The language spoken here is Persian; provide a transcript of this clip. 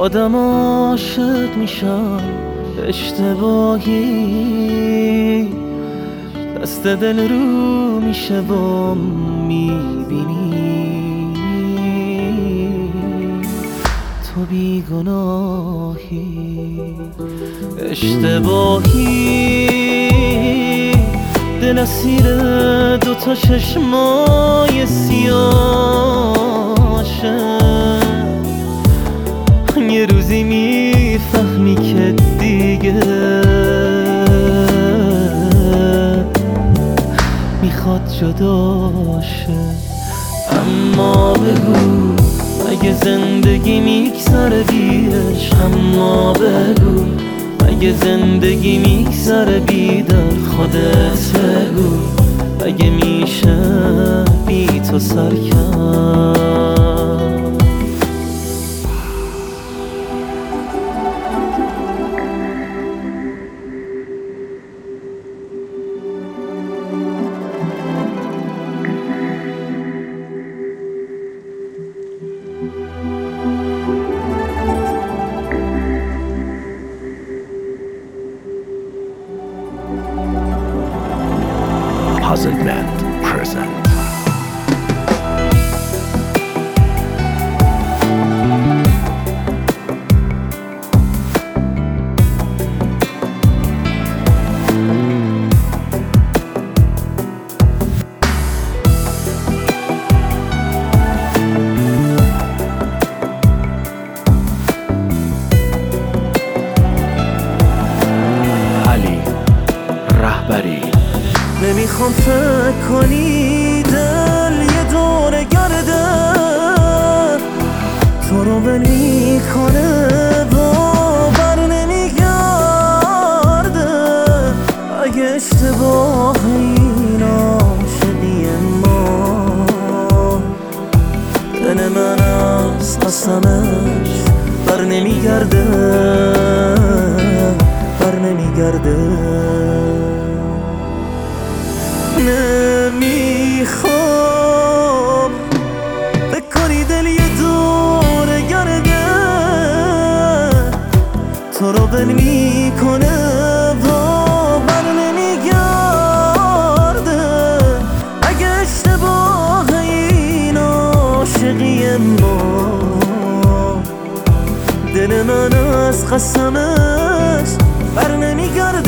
آدم عاشق میشم اشتباهی، دست دل رو میشه و میبینی تو بیگناهی. اشتباهی دل اسیر دوتا چشمای سیاشه، یه روزی میفهمی که دیگه میخواد جداشه. اما بگو اگه زندگی میگذره بیش، اما بگو اگه زندگی میگذره بی در خودت بگو اگه میشه بی تو سرکن. Puzzle Band present. علی رهبری. نمیخوام فکر کنی دل یه دور گرده، تو رو ول میکنه و بر نمیگرده. اگه اشتباه این عاشقی ما، دل من از قسمش بر نمیگرده، بر نمیگرده. نمیخوام بکنی دل یه دور گرده، تو رو ول میکنه و بر نمیگرده. اگه اشتباه این عاشقی ما، دل من از قسمش بر نمیگرده.